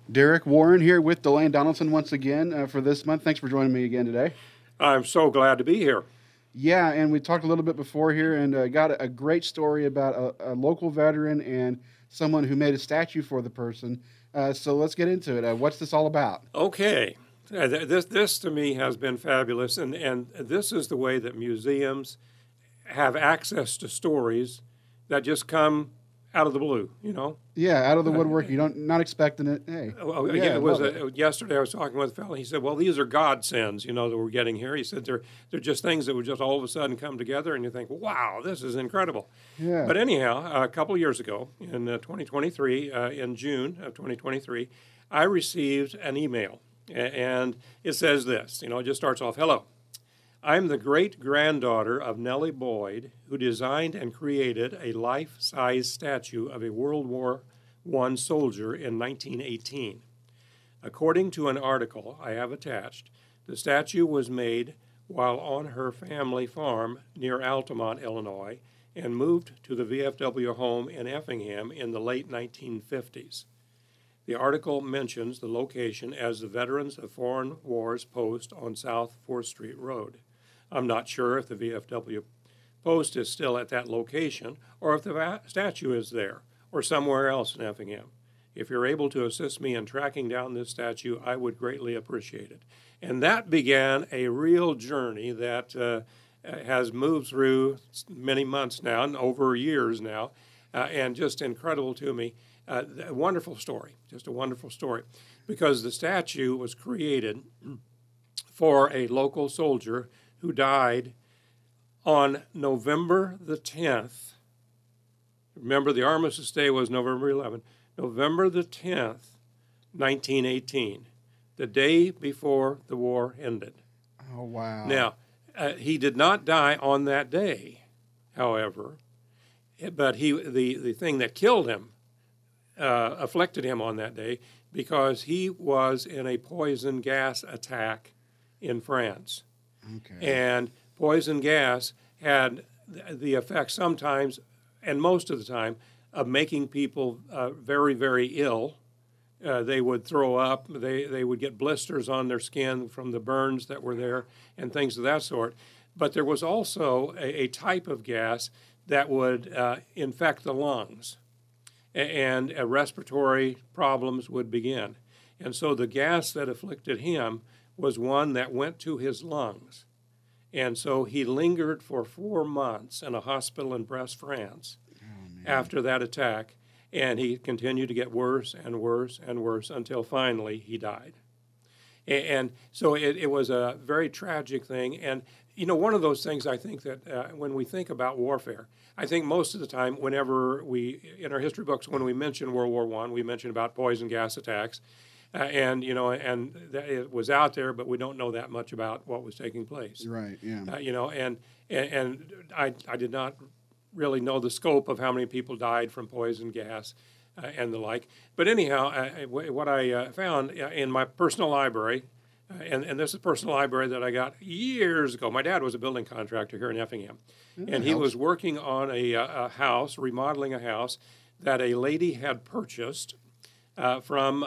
Derek Warren here with Delane Donaldson once again for this month. Thanks for joining me again today. I'm so glad to be here. Yeah, and we talked a little bit before here and got a great story about a local veteran and someone who made a statue for the person. So let's get into it. What's this all about? Okay. This to me has been fabulous, and this is the way that museums have access to stories that just come out of the blue, you know? Yeah, out of the woodwork. You don't not expecting it. Hey, Yeah, it was yesterday. I was talking with a fellow. He said, "Well, these are godsends, you know, that we're getting here." He said, "They're just things that would just all of a sudden come together, and you think, wow, this is incredible." Yeah. But anyhow, a couple of years ago, in 2023, in June of 2023, I received an email, and it says this. You know, it just starts off, "Hello. I'm the great-granddaughter of Nellie Boyd, who designed and created a life-size statue of a World War I soldier in 1918. According to an article I have attached, the statue was made while on her family farm near Altamont, Illinois, and moved to the VFW home in Effingham in the late 1950s. The article mentions the location as the Veterans of Foreign Wars post on South 4th Street Road. I'm not sure if the VFW post is still at that location or if the statue is there or somewhere else in Effingham. If you're able to assist me in tracking down this statue, I would greatly appreciate it." And that began a real journey that has moved through many months now and over years now, and just incredible to me. A wonderful story, just a wonderful story, because the statue was created for a local soldier who died on November the 10th. Remember, the Armistice Day was November 11th. November the 10th, 1918, the day before the war ended. Oh, wow. Now, he did not die on that day, however, but the thing that killed him, afflicted him on that day, because he was in a poison gas attack in France. Okay. And poison gas had the effect sometimes, and most of the time, of making people very, very ill. They would throw up. They would get blisters on their skin from the burns that were there and things of that sort. But there was also a type of gas that would infect the lungs, and respiratory problems would begin. And so the gas that afflicted him was one that went to his lungs. And so he lingered for 4 months in a hospital in Brest, France, after that attack, and he continued to get worse and worse and worse until finally he died. And so it was a very tragic thing. And, you know, one of those things I think that when we think about warfare, I think most of the time whenever in our history books, when we mention World War I, we mention about poison gas attacks. And it was out there, but we don't know that much about what was taking place. Right, yeah. And I did not really know the scope of how many people died from poison gas and the like. But anyhow, what I found in my personal library, and this is a personal library that I got years ago. My dad was a building contractor here in Effingham, and he was working on a house, remodeling a house that a lady had purchased from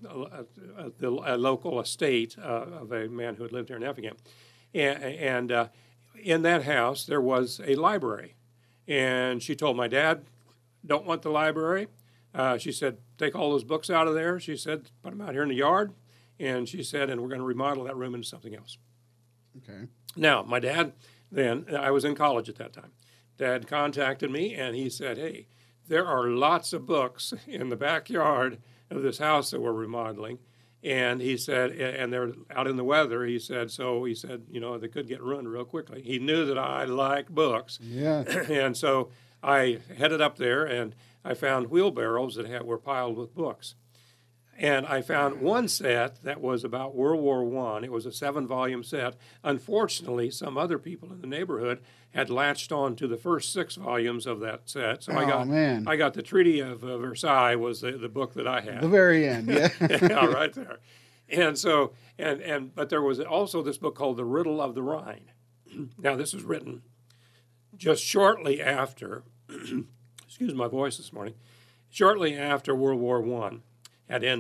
a local estate of a man who had lived here in Effingham. And in that house, there was a library. And she told my dad, "Don't want the library." She said, "Take all those books out of there." She said, "Put them out here in the yard." And she said, "And we're going to remodel that room into something else." Okay. Now, my dad, then, I was in college at that time. Dad contacted me, and he said, "Hey, there are lots of books in the backyard of this house that we're remodeling." And he said, and they're out in the weather, he said, you know, they could get ruined real quickly. He knew that I like books. Yeah. And so I headed up there, and I found wheelbarrows that were piled with books. And I found one set that was about World War I. It was a 7-volume set. Unfortunately, some other people in the neighborhood had latched on to the first 6 volumes of that set. So I got the Treaty of Versailles was the book that I had. The very end, yeah. Yeah, right there. And so, but there was also this book called The Riddle of the Rhine. Now, this was written just shortly after, excuse my voice this morning, shortly after World War I had ended.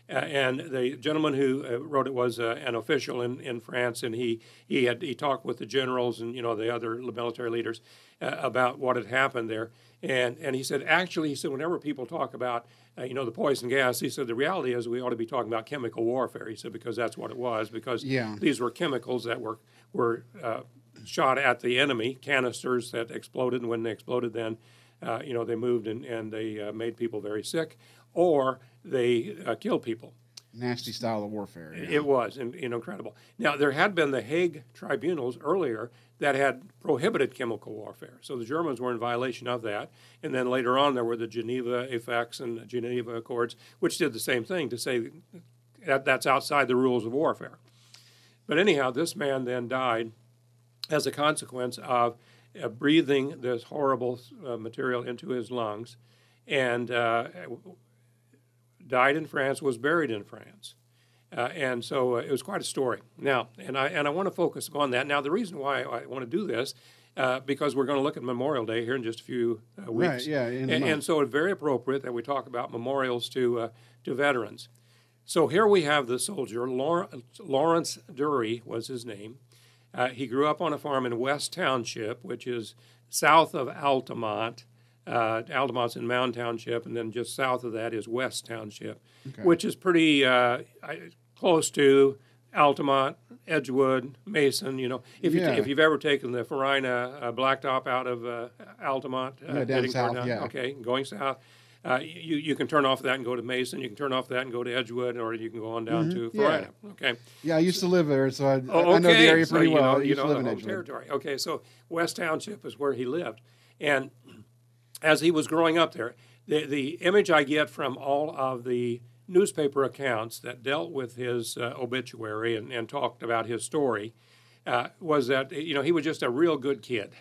And the gentleman who wrote it was an official in France, and he talked with the generals and the other military leaders about what had happened there. And he said, actually, he said, whenever people talk about the poison gas, he said the reality is we ought to be talking about chemical warfare. He said because that's what it was, because these were chemicals that were shot at the enemy, canisters that exploded, and when they exploded, then they moved and they made people very sick, or they killed people. Nasty style of warfare. Yeah. It was incredible. Now, there had been the Hague tribunals earlier that had prohibited chemical warfare. So the Germans were in violation of that. And then later on, there were the Geneva Effects and the Geneva Accords, which did the same thing to say that that's outside the rules of warfare. But anyhow, this man then died as a consequence of breathing this horrible material into his lungs, and died in France, was buried in France. And so it was quite a story. Now, and I want to focus on that. Now, the reason why I want to do this, because we're going to look at Memorial Day here in just a few weeks. Right, yeah. And so it's very appropriate that we talk about memorials to veterans. So here we have the soldier, Lawrence Dury was his name. He grew up on a farm in West Township, which is south of Altamont. Altamont's in Mound Township, and then just south of that is West Township, which is pretty close to Altamont, Edgewood, Mason. If you've ever taken the Farina blacktop out of Altamont, down south, okay, going south. You can turn off that and go to Mason. You can turn off that and go to Edgewood, or you can go on down to Farina. Okay. Yeah, I used to live there, so I know the area pretty well. I used to live in Edgewood. Territory. Okay, so West Township is where he lived, and as he was growing up there, the image I get from all of the newspaper accounts that dealt with his obituary and talked about his story was that he was just a real good kid,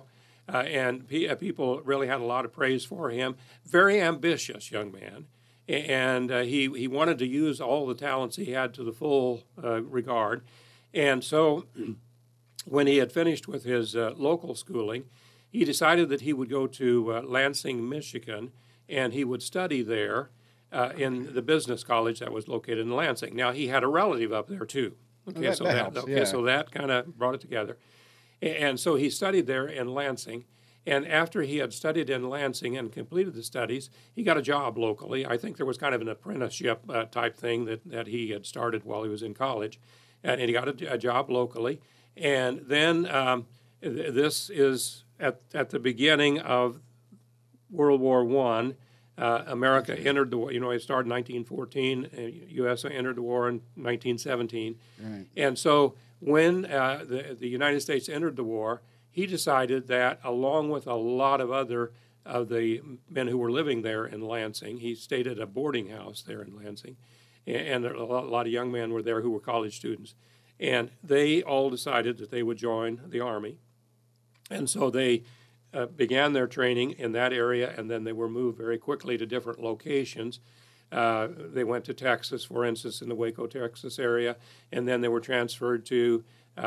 and people really had a lot of praise for him. Very ambitious young man, and he wanted to use all the talents he had to the full regard. And so when he had finished with his local schooling, he decided that he would go to Lansing, Michigan, and he would study there in the business college that was located in Lansing. Now, he had a relative up there, too. Okay, so that kind of brought it together. And so he studied there in Lansing, and after he had studied in Lansing and completed the studies, he got a job locally. I think there was kind of an apprenticeship type thing that he had started while he was in college, and he got a job locally. And then this is at the beginning of World War I. America entered the war. It started in 1914. U.S. entered the war in 1917. Right. And so when the United States entered the war, he decided that, along with a lot of other of the men who were living there in Lansing, he stayed at a boarding house there in Lansing, and a lot of young men were there who were college students. And they all decided that they would join the Army. And so they began their training in that area, and then they were moved very quickly to different locations. They went to Texas, for instance, in the Waco, Texas area, and then they were transferred to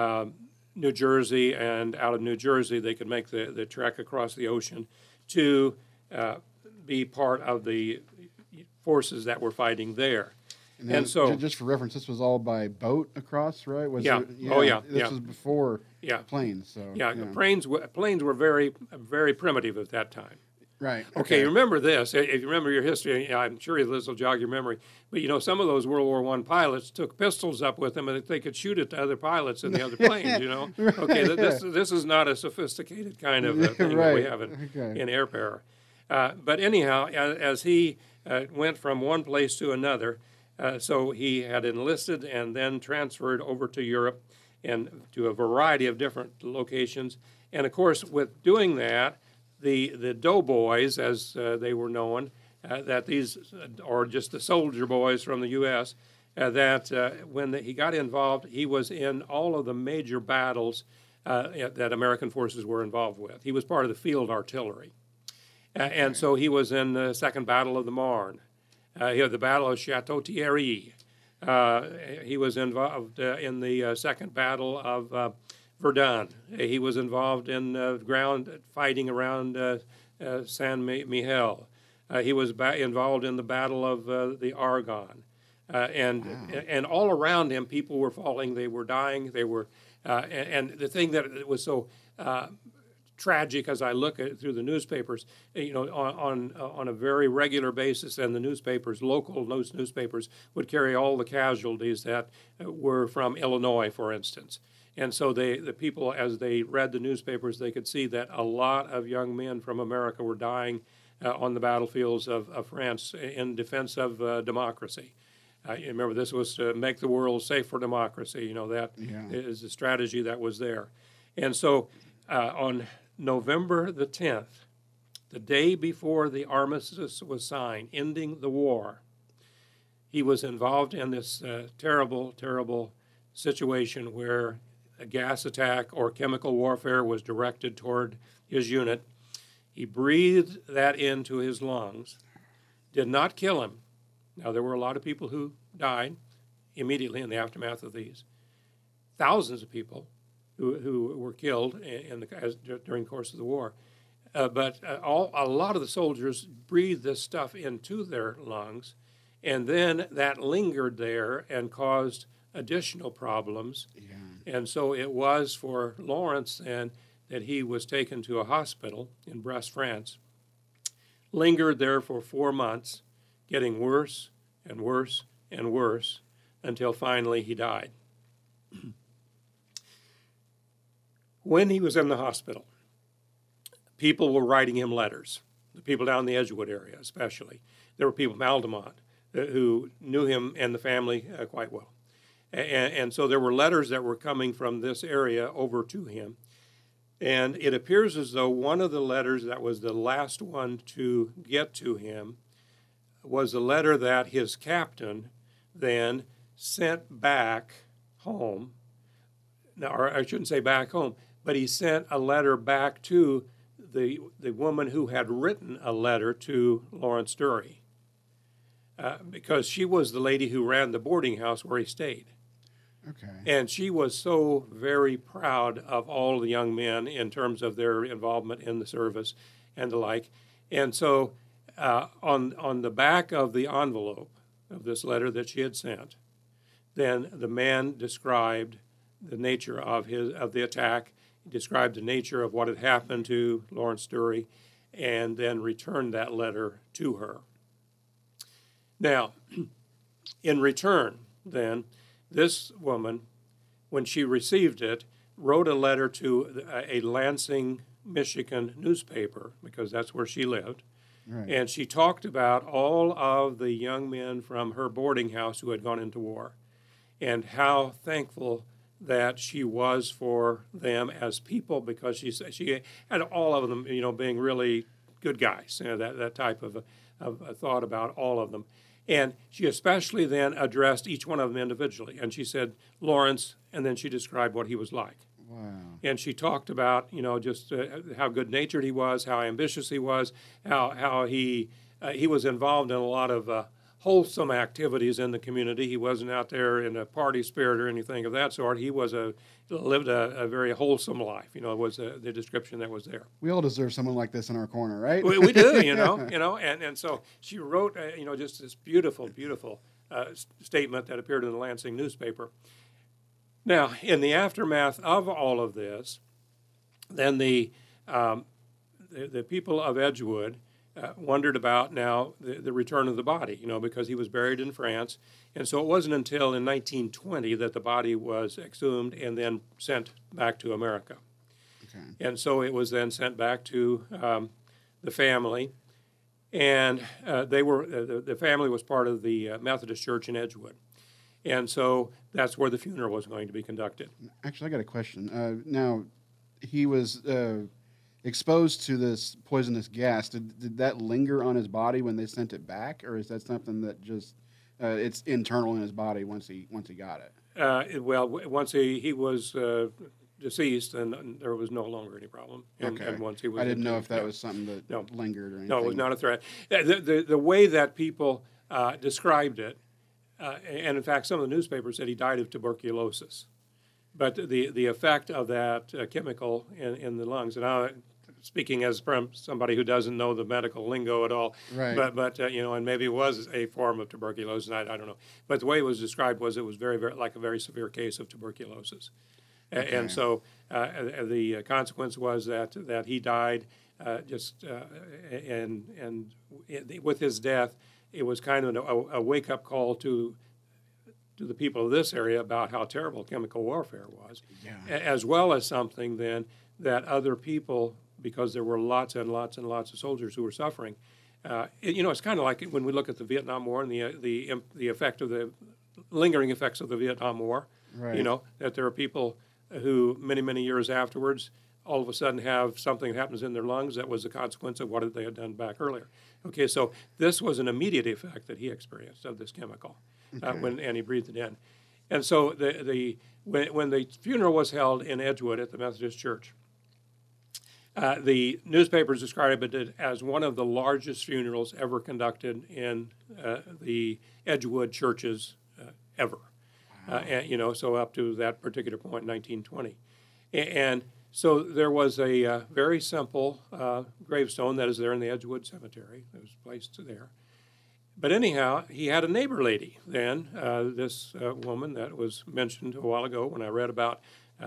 New Jersey, and out of New Jersey they could make the trek across the ocean to be part of the forces that were fighting there. And so, just for reference, this was all by boat across, right? This was before planes. So planes were very, very primitive at that time. Right. Okay. Remember this. If you remember your history, I'm sure this will jog your memory. But some of those World War I pilots took pistols up with them, and they could shoot at the other pilots in the other planes. Right, okay. This is not a sophisticated kind of thing that we have in air power. But anyhow, as he went from one place to another. So he had enlisted and then transferred over to Europe and to a variety of different locations. And of course, with doing that, the doughboys, as they were known, that these are just the soldier boys from the U.S., when he got involved, he was in all of the major battles that American forces were involved with. He was part of the field artillery. And so he was in the Second Battle of the Marne. He had the Battle of Château-Thierry. He was involved in the Second Battle of Verdun. He was involved in ground fighting around Saint-Mihiel. He was involved in the Battle of the Argonne. And all around him, people were falling. They were dying. They were, and the thing that was so tragic as I look at through the newspapers, on a very regular basis, and the newspapers, local newspapers, would carry all the casualties that were from Illinois, for instance. And so the people, as they read the newspapers, they could see that a lot of young men from America were dying on the battlefields of France in defense of democracy. You remember, this was to make the world safe for democracy. That is the strategy that was there. And so on November the 10th, the day before the armistice was signed, ending the war, he was involved in this terrible, terrible situation where a gas attack or chemical warfare was directed toward his unit. He breathed that into his lungs, did not kill him. Now, there were a lot of people who died immediately in the aftermath of these. Thousands of people who were killed during the course of the war. But a lot of the soldiers breathed this stuff into their lungs, and then that lingered there and caused additional problems. Yeah. And so it was for Lawrence then that he was taken to a hospital in Brest, France, lingered there for 4 months, getting worse and worse and worse until finally he died. When he was in the hospital, people were writing him letters, the people down in the Edgewood area especially. There were people from Altamont who knew him and the family quite well. And so there were letters that were coming from this area over to him. And it appears as though one of the letters that was the last one to get to him was a letter that his captain then sent back home. Now, or I shouldn't say back home, but he sent a letter back to the woman who had written a letter to Lawrence Dury, because she was the lady who ran the boarding house where he stayed. Okay. And she was so very proud of all the young men in terms of their involvement in the service and the like. And so on the back of the envelope of this letter that she had sent, then the man described the nature of the attack. He described the nature of what had happened to Lawrence Dury, and then returned that letter to her. Now, in return, then, this woman, when she received it, wrote a letter to a Lansing, Michigan newspaper, because that's where she lived. Right. And she talked about all of the young men from her boarding house who had gone into war, and how thankful that she was for them as people, because she had all of them, being really good guys. That type of a thought about all of them. And she especially then addressed each one of them individually. And she said, Lawrence, and then she described what he was like. Wow. And she talked about, just how good-natured he was, how ambitious he was, how he was involved in a lot of wholesome activities in the community. He wasn't out there in a party spirit or anything of that sort. He lived a very wholesome life. Was the description that was there. We all deserve someone like this in our corner, right? We do, and so she wrote, just this beautiful, beautiful statement that appeared in the Lansing newspaper. Now, in the aftermath of all of this, then the people of Edgewood wondered about now the return of the body, because he was buried in France. And so it wasn't until in 1920 that the body was exhumed and then sent back to America. Okay. And so it was then sent back to the family. And the family was part of the Methodist Church in Edgewood. And so that's where the funeral was going to be conducted. Actually, I got a question. Now, he was exposed to this poisonous gas. Did that linger on his body when they sent it back, or is that something that just it's internal in his body once he got it? Once he was deceased, and there was no longer any problem. And once he was, I didn't know if that was something that lingered or anything. No, it was not a threat. The way that people described it, and in fact, some of the newspapers said he died of tuberculosis. But the effect of that chemical in the lungs, and speaking as from somebody who doesn't know the medical lingo at all. Right. But you know, and maybe it was a form of tuberculosis. I don't know. But the way it was described was it was very, very like a very severe case of tuberculosis. Okay. And so the consequence was that he died. With his death, it was kind of a wake-up call to the people of this area about how terrible chemical warfare was, as well as something then that other people, because there were lots and lots and lots of soldiers who were suffering. It's kind of like when we look at the Vietnam War and the effect of the lingering effects of the Vietnam War. Right. You know, that there are people who many, many years afterwards all of a sudden have something that happens in their lungs that was a consequence of what they had done back earlier. Okay, so this was an immediate effect that he experienced of this chemical and he breathed it in. And so when the funeral was held in Edgewood at the Methodist Church, the newspapers described it as one of the largest funerals ever conducted in the Edgewood churches ever. So up to that particular point, 1920. And so there was a very simple gravestone that is there in the Edgewood Cemetery. It was placed there. But anyhow, he had a neighbor lady then, this woman that was mentioned a while ago when I read about,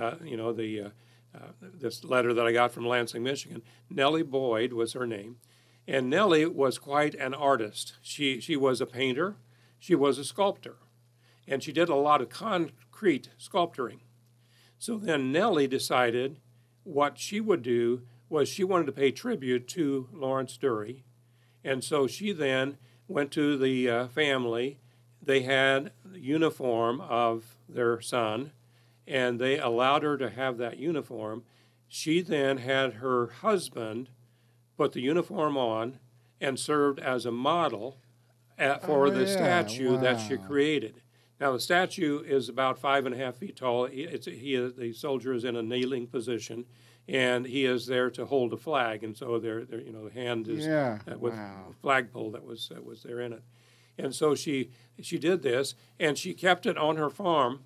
this letter that I got from Lansing, Michigan. Nellie Boyd was her name. And Nellie was quite an artist. She was a painter. She was a sculptor. And she did a lot of concrete sculpturing. So then Nellie decided what she would do was she wanted to pay tribute to Lawrence Dury. And so she then went to the family. They had the uniform of their son, and they allowed her to have that uniform. She then had her husband put the uniform on and served as a model for the statue that she created. Now, the statue is about 5.5 feet tall. The soldier is in a kneeling position, and he is there to hold a flag. And so the hand is with a flagpole that was there in it. And so she did this, and she kept it on her farm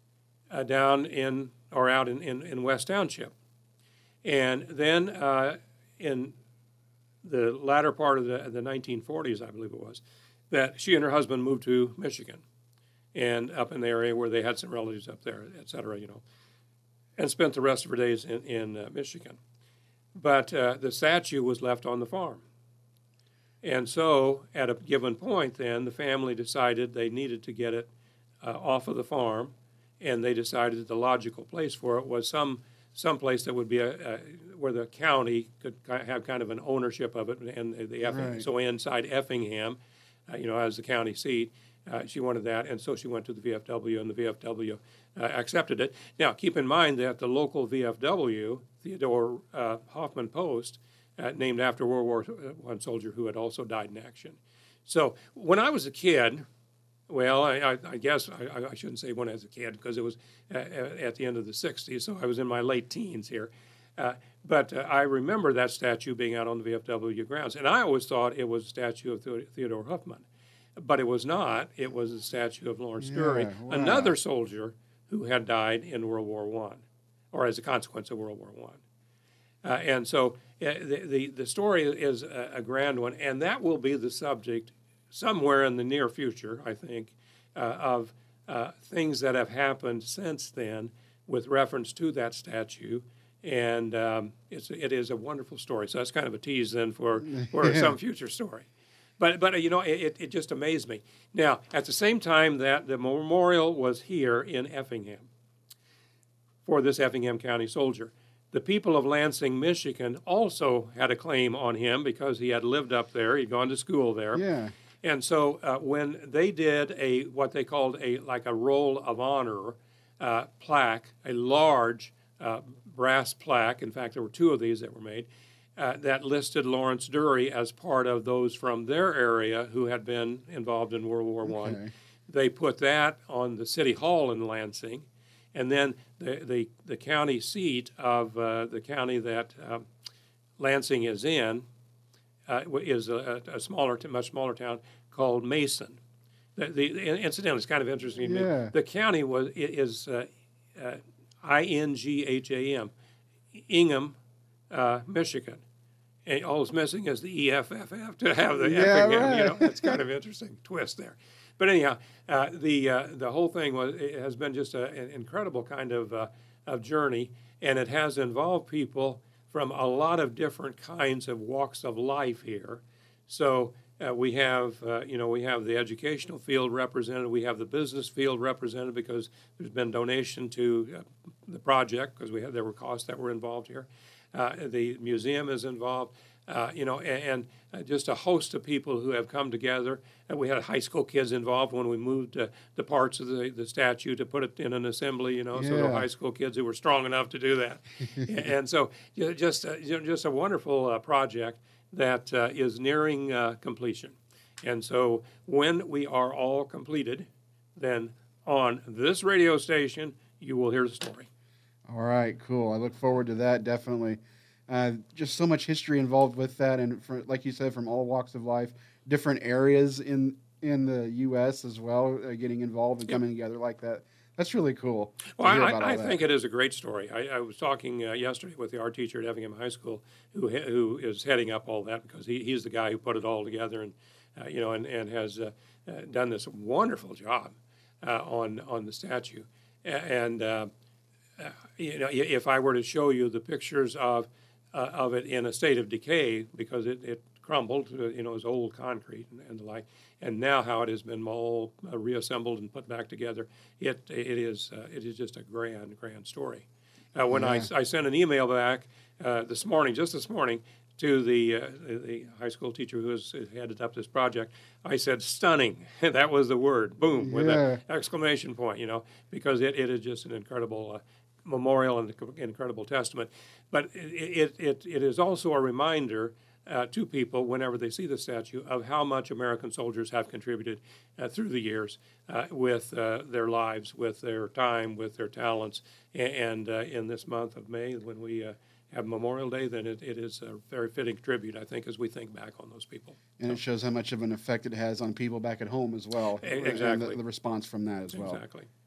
down in or out in West Township. And then in the latter part of the 1940s, I believe it was, that she and her husband moved to Michigan. And up in the area where they had some relatives up there, et cetera, and spent the rest of her days in Michigan. But the statue was left on the farm. And so at a given point then, the family decided they needed to get it off of the farm, and they decided that the logical place for it was some place that would be where the county could have kind of an ownership of it, and so inside Effingham, as the county seat, she wanted that, and so she went to the VFW, and the VFW accepted it. Now, keep in mind that the local VFW, Theodore Hoffman Post, named after World War I soldier who had also died in action. So when I was a kid, well, I guess I shouldn't say when I was a kid because it was at the end of the 60s, so I was in my late teens here. But I remember that statue being out on the VFW grounds, and I always thought it was a statue of Theodore Huffman. But it was not. It was a statue of Lawrence Dury, another soldier who had died in World War I, or as a consequence of World War I. And so the story is a grand one, and that will be the subject somewhere in the near future, I think, of things that have happened since then with reference to that statue. And it is a wonderful story. So that's kind of a tease then for some future story. But it just amazed me. Now, at the same time that the memorial was here in Effingham for this Effingham County soldier, the people of Lansing, Michigan also had a claim on him because he had lived up there. He'd gone to school there. Yeah. And so when they did what they called a Roll of Honor plaque, a large brass plaque, in fact, there were two of these that were made, that listed Lawrence Dury as part of those from their area who had been involved in World War I. They put that on the City Hall in Lansing, and then the county seat of the county that Lansing is in is a much smaller town called Mason. Incidentally, it's kind of interesting to me. The county is Ingham. Michigan. And all it's missing is the EFFF to have the Yeah, Effingham. You know, right. that's kind of interesting twist there. But anyhow, the whole thing it has been just an incredible kind of journey, and it has involved people from a lot of different kinds of walks of life here. So we have we have the educational field represented, we have the business field represented because there's been donation to the project because there were costs that were involved here. The museum is involved, and just a host of people who have come together. And we had high school kids involved when we moved the parts of the statue to put it in an assembly, so there were Yeah. high school kids who were strong enough to do that. And so just a wonderful project that is nearing completion. And so when we are all completed, then on this radio station, you will hear the story. All right, cool. I look forward to that, definitely. Just so much history involved with that, and like you said, from all walks of life, different areas in the U.S. as well, getting involved and coming together like that. That's really cool. Well, to hear about all I that. think it is a great story. I was talking yesterday with the art teacher at Effingham High School, who is heading up all that because he's the guy who put it all together, and and has done this wonderful job on the statue. And if I were to show you the pictures of it in a state of decay because it crumbled, it was old concrete and the like, and now how it has been all reassembled and put back together, it is just a grand story. When I sent an email back this morning, to the high school teacher who has headed up this project, I said stunning. That was the word, boom, with an exclamation point, because it is just an incredible memorial and incredible testament. But it is also a reminder to people whenever they see the statue of how much American soldiers have contributed through the years with their lives, with their time, with their talents. And in this month of May, when we have Memorial Day, then it is a very fitting tribute, I think, as we think back on those people. And it shows how much of an effect it has on people back at home as well. Exactly. And the response from that as well. Exactly.